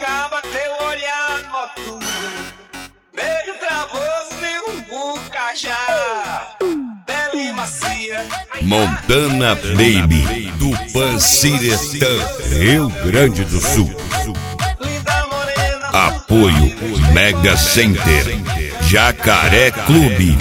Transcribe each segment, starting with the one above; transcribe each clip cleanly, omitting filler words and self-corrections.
jabuticaba, teu olhar noturno, beijo travoso e um cajá, bela e macia. Montana Baby, do Panciretã, Rio Grande do Sul. Apoio Mega Center, Jacaré Clube.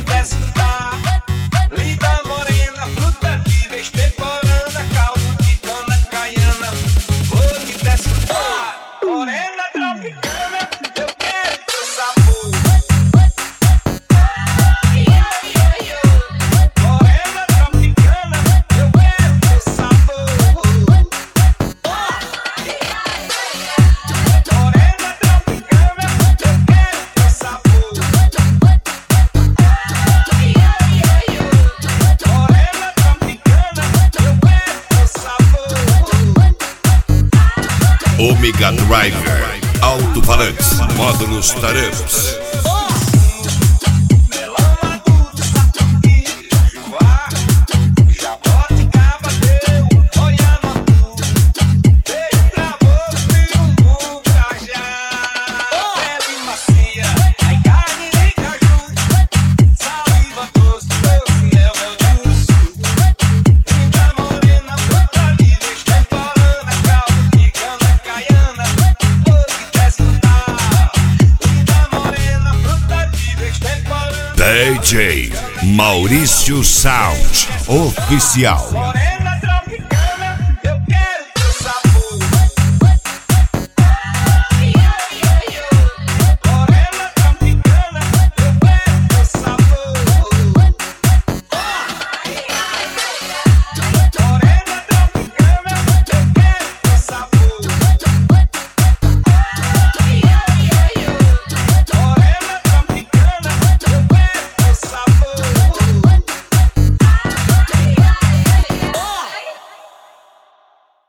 Linda morena, fruta viva, especoranda, caldo de cana caiana, flor que desce do mar. Morena tropicana, eu quero teu sabor. Morena tropicana, eu quero teu sabor. Morena tropicana, eu quero teu sabor. Morena tropicana, eu quero teu sabor. Omega Driver, alto-falantes, módulos Taramps. Melão maduro, satuqui, juá, jabuticaba, teu olhar noturno, beijo travoso e um cajá, bela e macia, ai carne de caju, saliva doce, doce é o meu juízo. Linda morena, fruta livre, estemporana, caldo de cana caiana, flor que desce do mar. Linda morena, fruta livre, estemporana. DJ Maurício Sound Oficial. Morena